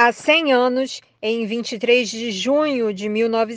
Há 100 anos, em 23 de junho de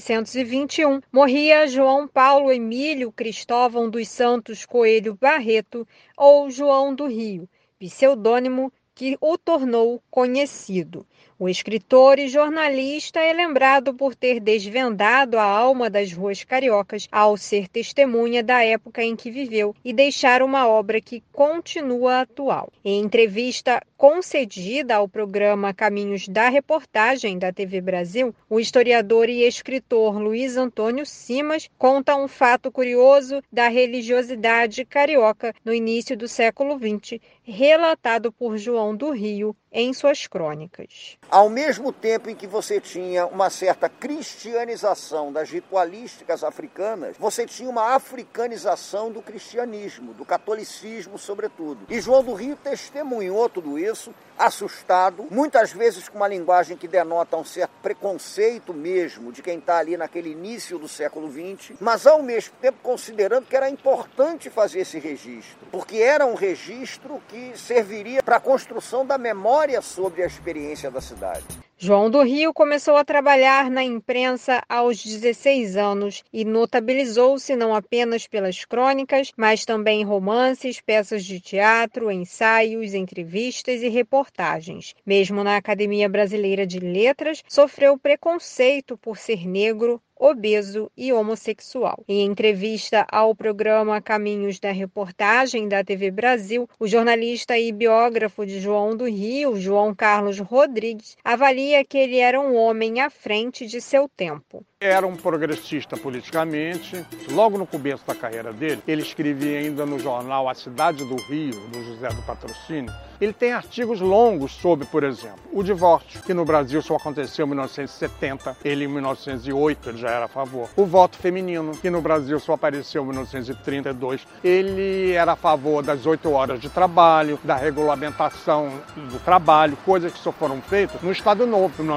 1921, morria João Paulo Emílio Cristóvão dos Santos Coelho Barreto, ou João do Rio, pseudônimo que o tornou conhecido. O escritor e jornalista é lembrado por ter desvendado a alma das ruas cariocas ao ser testemunha da época em que viveu e deixar uma obra que continua atual. Em entrevista concedida ao programa Caminhos da Reportagem da TV Brasil, o historiador e escritor Luiz Antônio Simas conta um fato curioso da religiosidade carioca no início do século XX, relatado por João do Rio em suas crônicas. Ao mesmo tempo em que você tinha uma certa cristianização das ritualísticas africanas, você tinha uma africanização do cristianismo, do catolicismo sobretudo. E João do Rio testemunhou tudo isso, assustado, muitas vezes com uma linguagem que denota um certo preconceito mesmo de quem está ali naquele início do século XX, mas ao mesmo tempo considerando que era importante fazer esse registro, porque era um registro que serviria para a construção da memória sobre a experiência da cidade. João do Rio começou a trabalhar na imprensa aos 16 anos e notabilizou-se não apenas pelas crônicas, mas também romances, peças de teatro, ensaios, entrevistas e reportagens. Mesmo na Academia Brasileira de Letras, sofreu preconceito por ser negro, obeso e homossexual. Em entrevista ao programa Caminhos da Reportagem da TV Brasil, o jornalista e biógrafo de João do Rio, João Carlos Rodrigues, avalia que ele era um homem à frente de seu tempo. Era um progressista politicamente. Logo no começo da carreira dele, ele escrevia ainda no jornal A Cidade do Rio, do José do Patrocínio. Ele tem artigos longos sobre, por exemplo, o divórcio, que no Brasil só aconteceu em 1970, ele em 1908 ele já era a favor. O voto feminino, que no Brasil só apareceu em 1932, ele era a favor das 8 horas de trabalho, da regulamentação do trabalho, coisas que só foram feitas no Estado Novo, em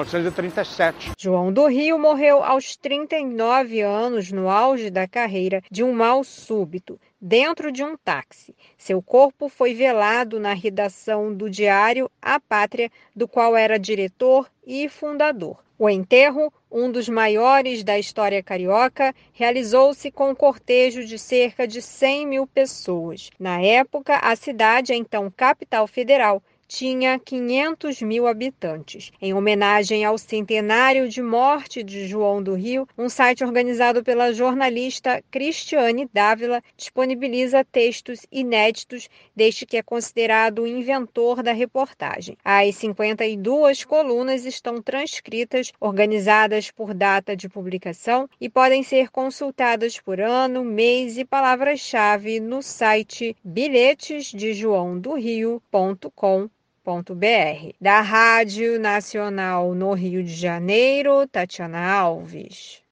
1937. João do Rio morreu aos 39 anos, no auge da carreira, de um mal súbito, dentro de um táxi. Seu corpo foi velado na redação do diário A Pátria, do qual era diretor e fundador. O enterro, um dos maiores da história carioca, realizou-se com um cortejo de cerca de 100 mil pessoas. Na época, a cidade, então capital federal, tinha 500 mil habitantes. Em homenagem ao centenário de morte de João do Rio, um site organizado pela jornalista Cristiane Dávila disponibiliza textos inéditos deste que é considerado o inventor da reportagem. As 52 colunas estão transcritas, organizadas por data de publicação e podem ser consultadas por ano, mês e palavras-chave no site bilhetesdejoaodorio.com.br. Da Rádio Nacional no Rio de Janeiro, Tatiana Alves.